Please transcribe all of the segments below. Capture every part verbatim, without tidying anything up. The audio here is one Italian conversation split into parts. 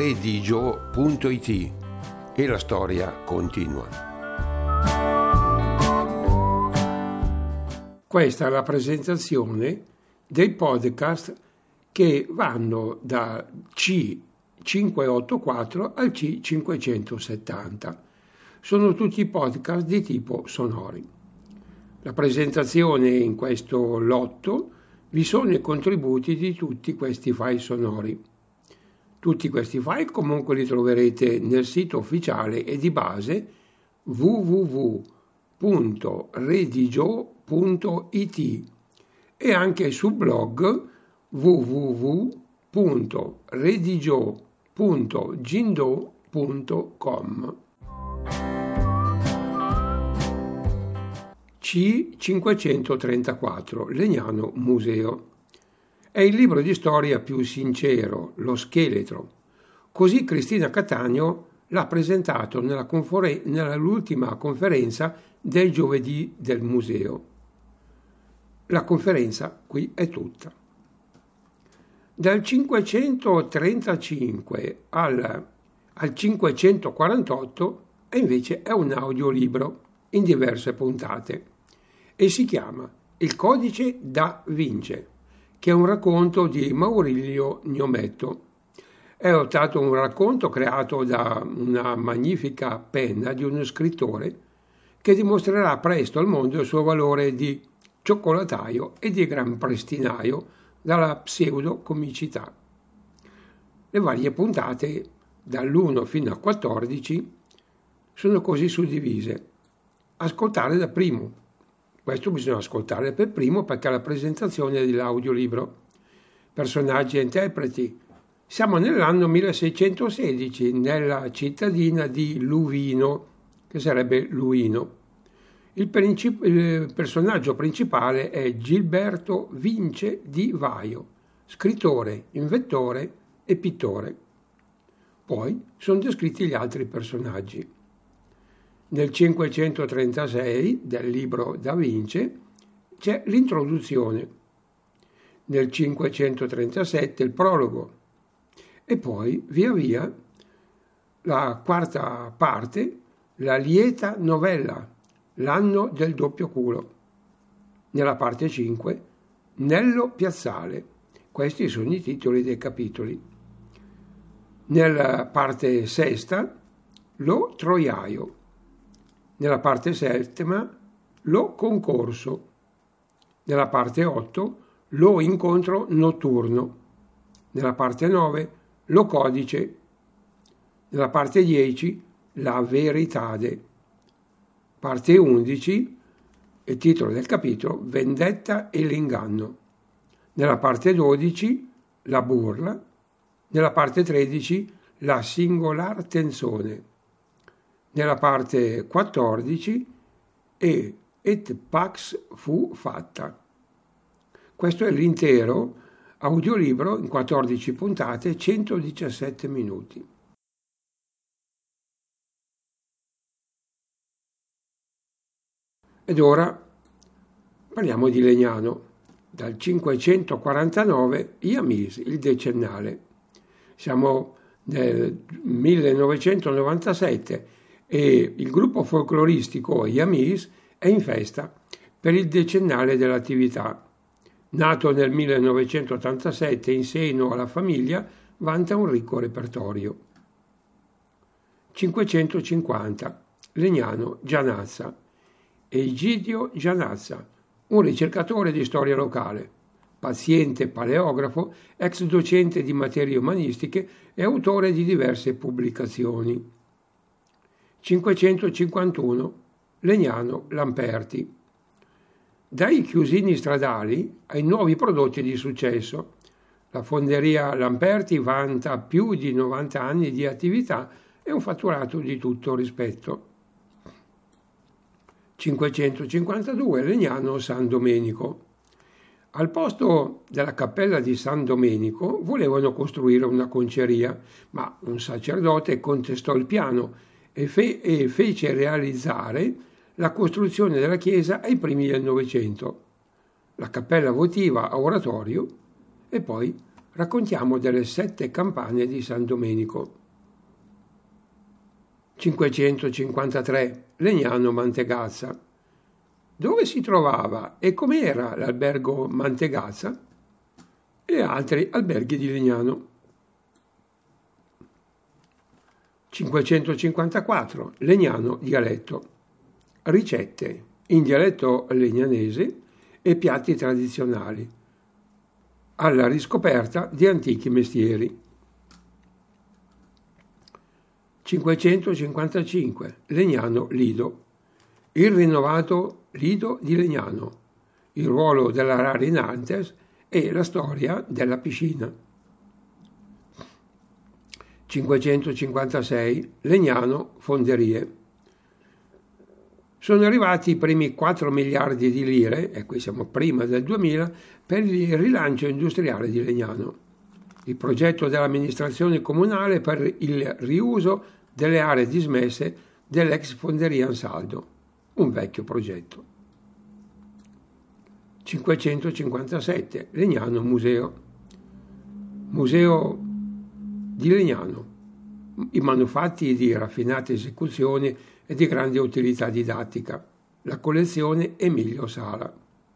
redigio punto it e la storia continua. Questa è la presentazione dei podcast che vanno da C cinquecentottantaquattro al C cinquecentosettanta. Sono tutti podcast di tipo sonori. La presentazione in questo lotto vi sono i contributi di tutti questi file sonori. Tutti questi file comunque li troverete nel sito ufficiale e di base w w w punto redigio punto it e anche sul blog w w w punto redigio punto jingdo punto com. C cinquecentotrentaquattro Legnano Museo. È il libro di storia più sincero, lo scheletro. Così Cristina Cattaneo l'ha presentato nella confore- nell'ultima conferenza del giovedì del museo. La conferenza qui è tutta. Dal cinquecentotrentacinque al, al cinquecentoquarantotto è invece è un audiolibro in diverse puntate e si chiama Il codice da Vinci, che è un racconto di Maurilio Gnometto. È stato un racconto creato da una magnifica penna di uno scrittore che dimostrerà presto al mondo il suo valore di cioccolataio e di gran prestinaio dalla pseudo-comicità. Le varie puntate, dall'uno fino a quattordici, sono così suddivise. Ascoltare da primo. Questo bisogna ascoltare per primo perché è la presentazione dell'audiolibro. Personaggi e interpreti. Siamo nell'anno milleseicentosedici, nella cittadina di Luvino, che sarebbe Luino. Il, princip- il personaggio principale è Gilberto Vince di Vaio, scrittore, inventore e pittore. Poi sono descritti gli altri personaggi. Nel cinquecentotrentasei del libro Da Vinci c'è l'introduzione. Nel cinquecentotrentasette il prologo. E poi, via via, la quarta parte, la lieta novella, l'anno del doppio culo. Nella parte cinque, Nello Piazzale. Questi sono i titoli dei capitoli. Nella parte sesta, Lo Troiaio. Nella parte settima, Lo Concorso. Nella parte otto, Lo Incontro Notturno. Nella parte nove, Lo Codice. Nella parte dieci, La Veritade. Parte undici, il titolo del capitolo, Vendetta e l'inganno. Nella parte dodici, La burla. Nella parte tredici, La singolar tenzone. Nella parte quattordici, E et pax fu fatta. Questo è l'intero audiolibro in quattordici puntate, centodiciassette minuti. Ed ora parliamo di Legnano. Dal cinquecentoquarantanove Iamis, il decennale. Siamo nel millenovecentonovantasette e il gruppo folcloristico Iamis è in festa per il decennale dell'attività. Nato nel millenovecentottantasette in seno alla famiglia, vanta un ricco repertorio. cinquecentocinquanta Legnano Gianazza. Egidio Gianazza, un ricercatore di storia locale, paziente paleografo, ex docente di materie umanistiche e autore di diverse pubblicazioni. cinquecentocinquantuno Legnano Lamperti. Dai chiusini stradali ai nuovi prodotti di successo. La fonderia Lamperti vanta più di novanta anni di attività e un fatturato di tutto rispetto. cinquecentocinquantadue Legnano San Domenico. Al posto della cappella di San Domenico volevano costruire una conceria, ma un sacerdote contestò il piano e, fe- e fece realizzare la costruzione della chiesa ai primi del Novecento, la cappella votiva a oratorio e poi raccontiamo delle sette campane di San Domenico. cinquecentocinquantatré Legnano Mantegazza. Dove si trovava e com'era l'albergo Mantegazza e altri alberghi di Legnano. cinquecentocinquantaquattro Legnano dialetto. Ricette in dialetto legnanese e piatti tradizionali alla riscoperta di antichi mestieri. cinquecentocinquantacinque Legnano Lido. Il rinnovato Lido di Legnano, il ruolo della Rari Nantes e la storia della piscina. cinquecentocinquantasei Legnano Fonderie. Sono arrivati i primi quattro miliardi di lire, e qui siamo prima del duemila, per il rilancio industriale di Legnano. Il progetto dell'amministrazione comunale per il riuso delle aree dismesse dell'ex fonderia Ansaldo, un vecchio progetto. cinquecentocinquantasette Legnano Museo. Museo di Legnano, i manufatti di raffinate esecuzioni e di grande utilità didattica, la collezione Emilio Sala.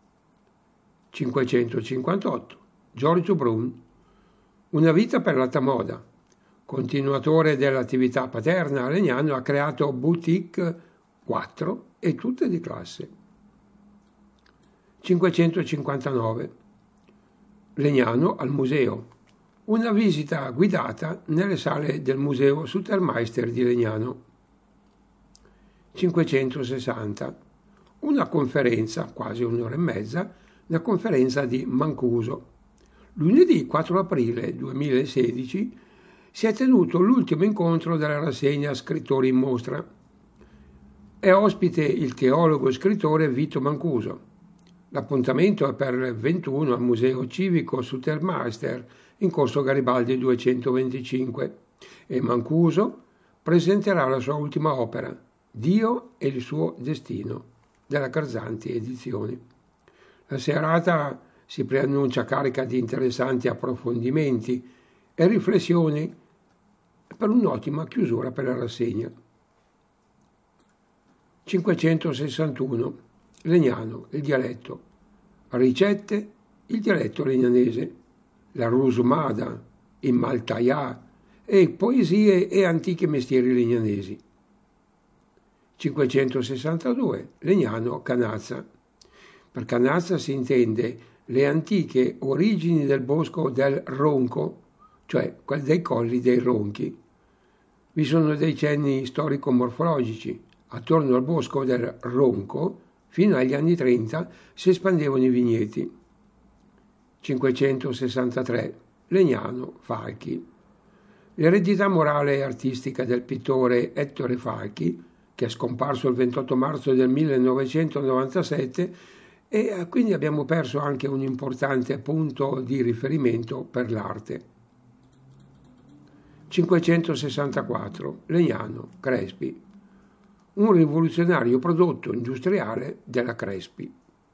cinquecentocinquantotto Giorgio Brun. Una vita per l'alta moda. Continuatore dell'attività paterna a Legnano, ha creato boutique quattro e tutte di classe. cinquecentocinquantanove Legnano al museo. Una visita guidata nelle sale del museo Sutermeister di Legnano. cinquecentosessanta Una conferenza, quasi un'ora e mezza, la conferenza di Mancuso. Lunedì quattro aprile duemilasedici si è tenuto l'ultimo incontro della rassegna Scrittori in Mostra. È ospite il teologo e scrittore Vito Mancuso. L'appuntamento è per il ventuno al Museo Civico Sutermeister in Corso Garibaldi duecentoventicinque e Mancuso presenterà la sua ultima opera, Dio e il suo destino, della Garzanti Edizioni. La serata si preannuncia carica di interessanti approfondimenti e riflessioni per un'ottima chiusura per la rassegna. cinquecentosessantuno Legnano, il dialetto. Ricette, il dialetto legnanese. La rusumada, il maltaià e poesie e antichi mestieri legnanesi. cinquecentosessantadue Legnano Canazza. Per Canazza si intende le antiche origini del bosco del Ronco, cioè quel dei colli dei Ronchi. Vi sono dei cenni storico-morfologici. Attorno al bosco del Ronco, fino agli anni trenta, si espandevano i vigneti. cinquecentosessantatré Legnano Falchi. L'eredità morale e artistica del pittore Ettore Falchi, che è scomparso il ventotto marzo del millenovecentonovantasette, e quindi abbiamo perso anche un importante punto di riferimento per l'arte. cinquecentosessantaquattro Legnano Crespi. Un rivoluzionario prodotto industriale della Crespi.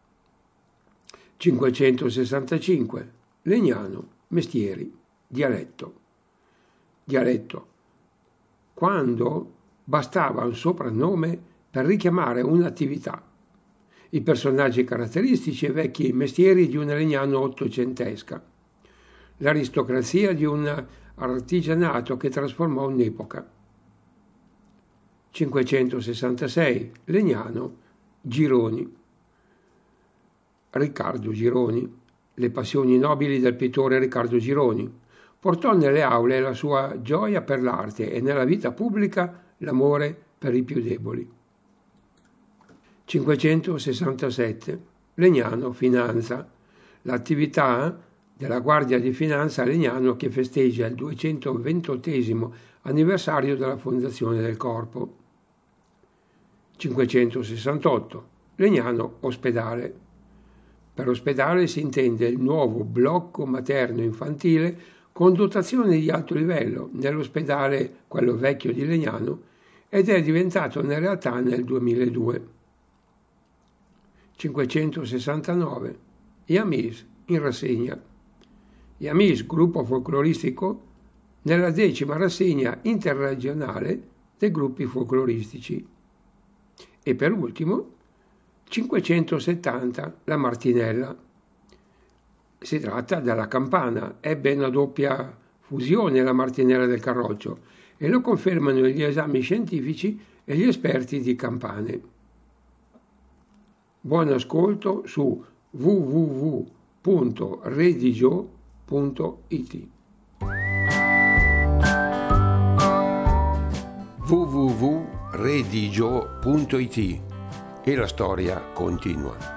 cinquecentosessantacinque Legnano Mestieri. Dialetto. Dialetto. Quando bastava un soprannome per richiamare un'attività. I personaggi caratteristici e vecchi mestieri di una Legnano ottocentesca. L'aristocrazia di un artigianato che trasformò un'epoca. cinquecentosessantasei Legnano Gironi. Riccardo Gironi. Le passioni nobili del pittore Riccardo Gironi. Portò nelle aule la sua gioia per l'arte e nella vita pubblica l'amore per i più deboli. cinquecentosessantasette Legnano Finanza. L'attività della Guardia di Finanza a Legnano che festeggia il duecentoventottesimo anniversario della fondazione del corpo. cinquecentosessantotto Legnano Ospedale. Per ospedale si intende il nuovo blocco materno-infantile con dotazioni di alto livello nell'ospedale, quello vecchio di Legnano, ed è diventato una realtà nel duemiladue. cinquecentosessantanove Yamis in rassegna. Yamis, gruppo folcloristico, nella decima rassegna interregionale dei gruppi folcloristici. E per ultimo, cinquecentosettanta, la Martinella. Si tratta della campana, ebbe una doppia fusione la Martinella del Carroccio e lo confermano gli esami scientifici e gli esperti di campane. Buon ascolto su w w w punto redigio punto i t. w w w punto redigio punto i t e la storia continua.